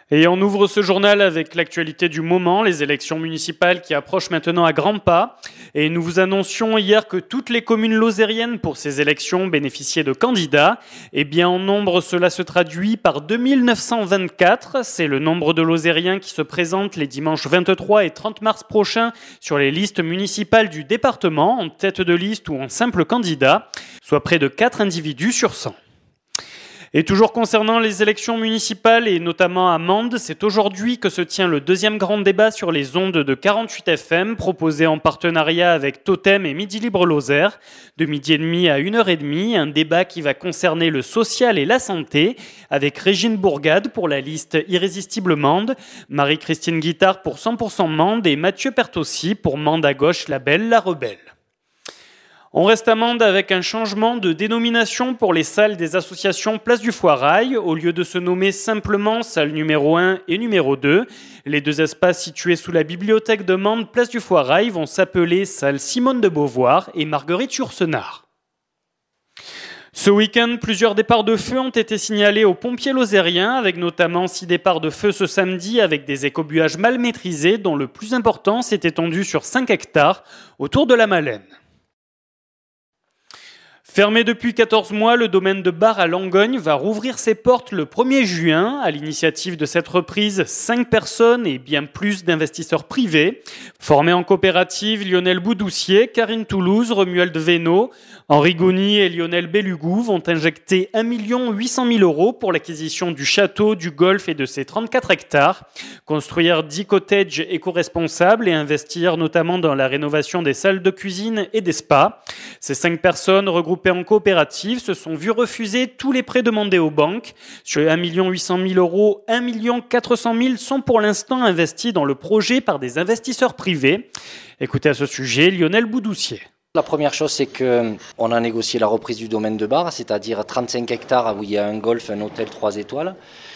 Et on ouvre ce journal avec l'actualité du moment, les élections municipales qui approchent maintenant à grands pas. Et nous vous annoncions hier que toutes les communes lozériennes pour ces élections bénéficiaient de candidats. Eh bien, en nombre, cela se traduit par 2924. C'est le nombre de lozériens qui se présentent les dimanches 23 et 30 mars prochains sur les listes municipales du département, en tête de liste ou en simple candidat, soit près de 4 individus sur 100. Et toujours concernant les élections municipales et notamment à Mende, c'est aujourd'hui que se tient le deuxième grand débat sur les ondes de 48 FM proposé en partenariat avec Totem et Midi Libre Lozère. De midi et demi à 1h30, un débat qui va concerner le social et la santé avec Régine Bourgade pour la liste Irrésistible Mende, Marie-Christine Guittard pour 100% Mende et Mathieu Pertossi pour Mende à gauche, la belle, la rebelle. On reste à Mende avec un changement de dénomination pour les salles des associations Place du Foirail. Au lieu de se nommer simplement salle numéro 1 et numéro 2, les deux espaces situés sous la bibliothèque de Mende, Place du Foirail, vont s'appeler salle Simone de Beauvoir et Marguerite Yourcenar. Ce week-end, plusieurs départs de feu ont été signalés aux pompiers lozériens, avec notamment 6 départs de feu ce samedi avec des écobuages mal maîtrisés, dont le plus important s'est étendu sur 5 hectares autour de la Malène. Fermé depuis 14 mois, le domaine de Bar à Langogne va rouvrir ses portes le 1er juin. À l'initiative de cette reprise, 5 personnes et bien plus d'investisseurs privés. Formés en coopérative, Lionel Boudoussier, Karine Toulouse, Romuald Vénaud, Henri Gouny et Lionel Bellugou vont injecter 1 800 000 € pour l'acquisition du château, du golf et de ses 34 hectares. Construire 10 cottages éco-responsables et investir notamment dans la rénovation des salles de cuisine et des spas. Ces 5 personnes regroupées en coopérative se sont vues refuser tous les prêts demandés aux banques. Sur 1 800 000 €, 1 400 000 sont pour l'instant investis dans le projet par des investisseurs privés. Écoutez à ce sujet Lionel Boudoussier. La première chose, c'est qu'on a négocié la reprise du domaine de Bar, c'est-à-dire 35 hectares où il y a un golf, un hôtel 3 étoiles,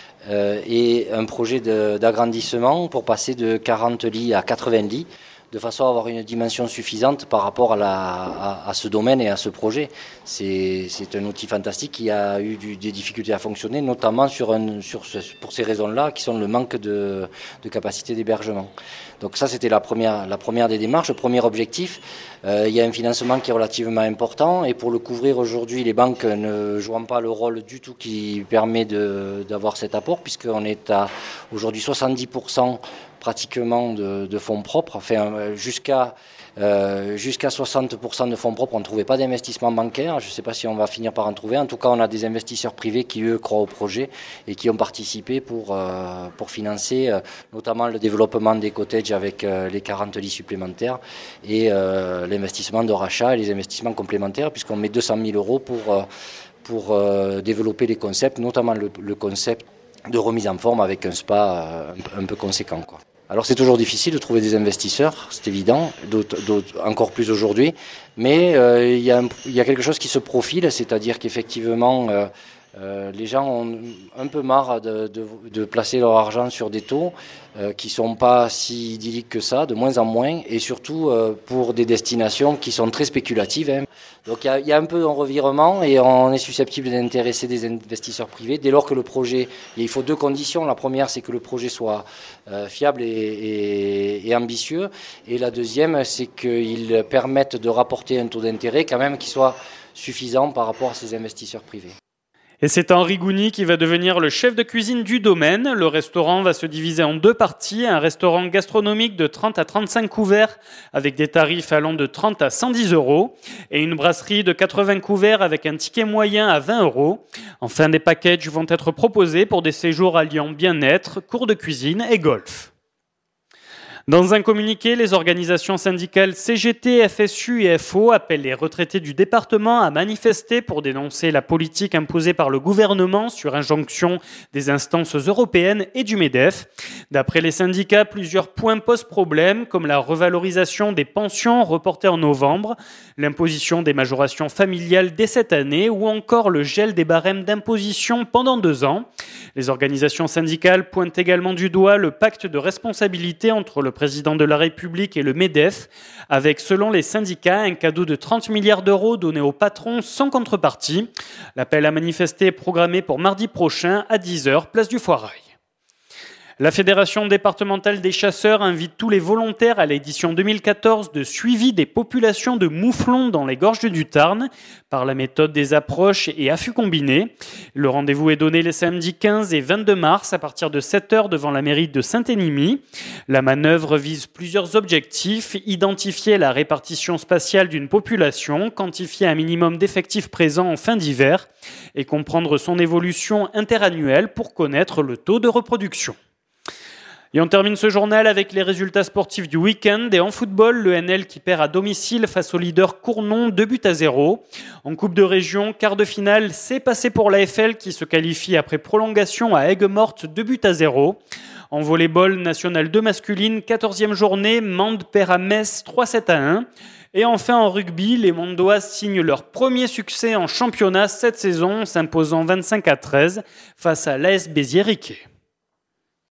et un projet d'agrandissement pour passer de 40 lits à 80 lits, de façon à avoir une dimension suffisante par rapport à ce domaine et à ce projet. C'est un outil fantastique qui a eu des difficultés à fonctionner, notamment pour ces raisons-là, qui sont le manque de capacité d'hébergement. Donc ça, c'était la première des démarches, le premier objectif. Il y a un financement qui est relativement important et pour le couvrir aujourd'hui, les banques ne jouant pas le rôle du tout qui permet d'avoir cet apport, puisqu'on est à aujourd'hui 70% pratiquement de fonds propres, enfin jusqu'à 60% de fonds propres, on ne trouvait pas d'investissement bancaire. Je ne sais pas si on va finir par en trouver. En tout cas, on a des investisseurs privés qui, eux, croient au projet et qui ont participé pour financer notamment le développement des cottages avec les 40 lits supplémentaires et l'investissement de rachat et les investissements complémentaires, puisqu'on met 200 000 € pour développer les concepts, notamment le concept de remise en forme avec un spa un peu conséquent, quoi. Alors c'est toujours difficile de trouver des investisseurs, c'est évident, encore plus aujourd'hui, mais il y a quelque chose qui se profile, c'est-à-dire qu'effectivement les gens ont un peu marre de placer leur argent sur des taux qui sont pas si idylliques que ça, de moins en moins, et surtout pour des destinations qui sont très spéculatives, hein. Donc il y a un peu un revirement et on est susceptible d'intéresser des investisseurs privés dès lors que le projet, il faut 2 conditions. La première, c'est que le projet soit fiable et ambitieux, et la deuxième, c'est qu'il permette de rapporter un taux d'intérêt quand même qui soit suffisant par rapport à ces investisseurs privés. Et c'est Henri Gouny qui va devenir le chef de cuisine du domaine. Le restaurant va se diviser en 2 parties. Un restaurant gastronomique de 30 à 35 couverts avec des tarifs allant de 30 à 110 € et une brasserie de 80 couverts avec un ticket moyen à 20 €. Enfin, des packages vont être proposés pour des séjours alliant bien-être, cours de cuisine et golf. Dans un communiqué, les organisations syndicales CGT, FSU et FO appellent les retraités du département à manifester pour dénoncer la politique imposée par le gouvernement sur injonction des instances européennes et du MEDEF. D'après les syndicats, plusieurs points posent problème, comme la revalorisation des pensions reportée en novembre, l'imposition des majorations familiales dès cette année ou encore le gel des barèmes d'imposition pendant 2 ans. Les organisations syndicales pointent également du doigt le pacte de responsabilité entre le président de la République et le MEDEF, avec, selon les syndicats, un cadeau de 30 milliards d'euros donné aux patrons sans contrepartie. L'appel à manifester est programmé pour mardi prochain à 10h, place du Foirail. La Fédération départementale des chasseurs invite tous les volontaires à l'édition 2014 de suivi des populations de mouflons dans les gorges du Tarn par la méthode des approches et affûts combinés. Le rendez-vous est donné les samedis 15 et 22 mars à partir de 7h devant la mairie de Saint-Énimie. La manœuvre vise plusieurs objectifs: identifier la répartition spatiale d'une population, quantifier un minimum d'effectifs présents en fin d'hiver et comprendre son évolution interannuelle pour connaître le taux de reproduction. Et on termine ce journal avec les résultats sportifs du week-end. Et en football, le NL qui perd à domicile face au leader Cournon 2-0. En Coupe de Région, quart de finale, c'est passé pour l'AFL qui se qualifie après prolongation à Aigues-Mortes 2-0. En volley-ball national 2 masculine, 14e journée, Mende perd à Metz 3-1. Et enfin en rugby, les Mondoises signent leur premier succès en championnat cette saison, s'imposant 25-13 face à l'AS Béziers-Riquet.